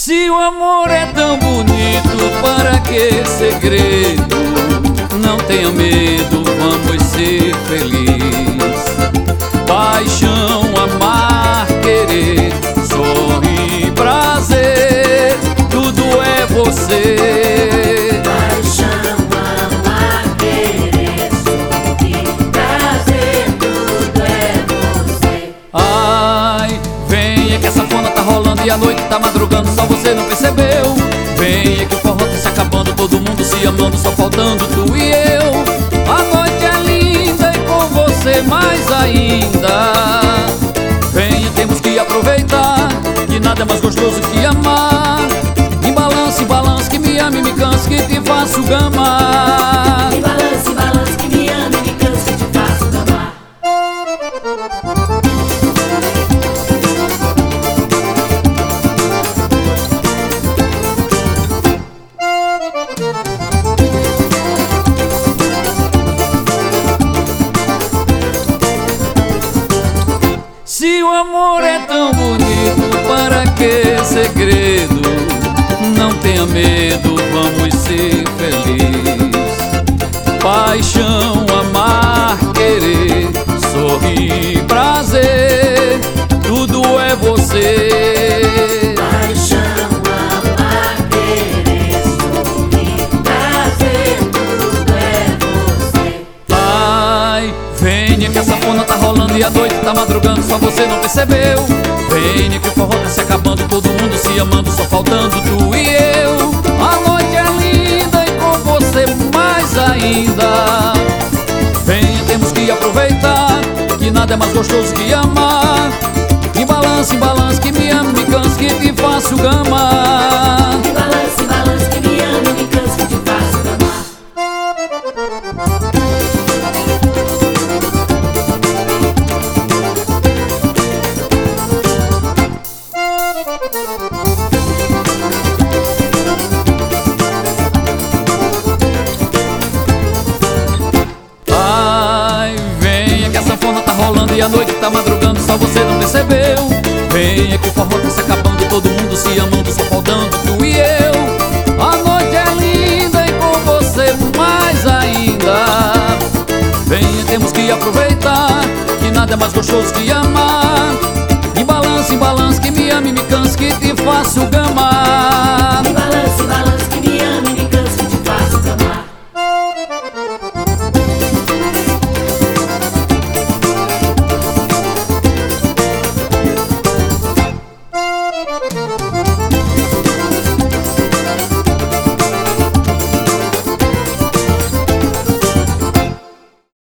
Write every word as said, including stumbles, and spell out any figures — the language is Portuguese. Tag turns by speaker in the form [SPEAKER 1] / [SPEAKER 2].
[SPEAKER 1] Se o amor é tão bonito, para que segredo? Não tenha medo, vamos ser felizes. Paixão, amar, querer, sorrir, prazer, tudo é você.
[SPEAKER 2] Paixão, amar, querer, sorrir, prazer, tudo é você.
[SPEAKER 1] Ai, venha que essa fona tá rolando e a noite tá madrugando, só você não percebeu. Venha que o forró tá se acabando, todo mundo se amando, só faltando tu e eu. A noite é linda e com você mais ainda. Venha, temos que aproveitar, que nada é mais gostoso que amar. Me balance, balance, que me ame, me canse, que te faço gamar.
[SPEAKER 2] Me balance, balance, que me ame, me canse, que te faço gamar.
[SPEAKER 1] Se o amor é tão bonito, para que segredo? Não tenha medo, vamos ser felizes. Paixão, amar, querer, sorrir, prazer, tudo é você.
[SPEAKER 2] Paixão, amar, querer, sorrir, prazer, tudo é você.
[SPEAKER 1] Ai, venha que essa fona tá rolando e a noite tá madrugando, só você não percebeu. Venha que o forró tá se acabando, todo mundo se amando, só faltando tu e eu. A noite é linda e com você mais ainda. Venha, temos que aproveitar, que nada é mais gostoso que amar. Me balance, balance, que me ame, me canse, que te faço gamar.
[SPEAKER 2] Me balance, balance, que me ame, me canse, que te faço gamar.
[SPEAKER 1] Ai, venha que a sanfona tá rolando e a noite tá madrugando, só você não percebeu. Venha que o forró tá se acabando, todo mundo se amando, só faltando tu e eu. A noite é linda e com você mais ainda. Venha, temos que aproveitar, que nada é mais gostoso que amar. Me balance, balance, que me ame, me canse, que te faço ganhar.